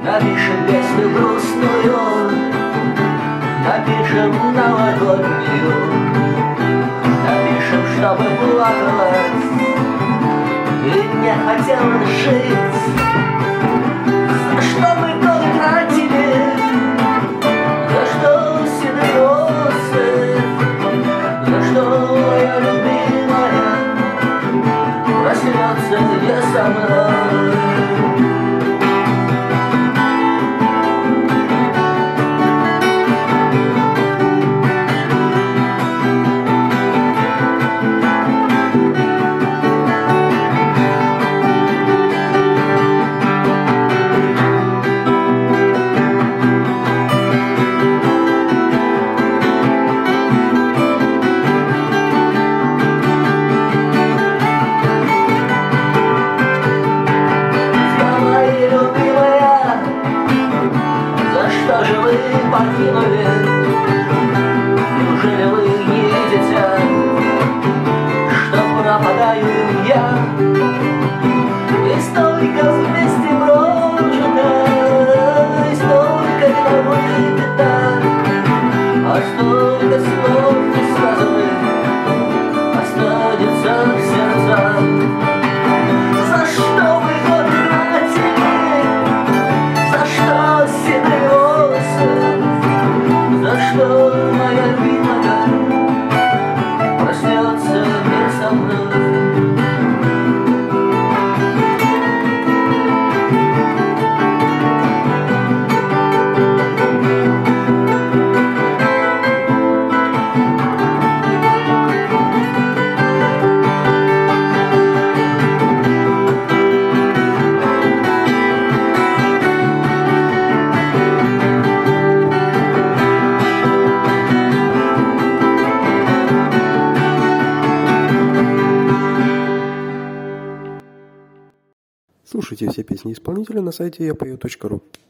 Напишем песню грустную, напишем новогоднюю, напишем, чтобы плакалась и не хотелось жить. За что мы годы тратили, за что седые осы, за что моя любимая проснется не со мной. Что же вы покинули? Неужели вы не видите, что пропадаю я? И столько вместе прожито, и столько вина выпито, а столько слов несказанных останется в сердцах. За что вы годы тратили? За что седые осы? За что моя любимая проснется не со мной? Слушайте все песни исполнителя на сайте yapою.ru.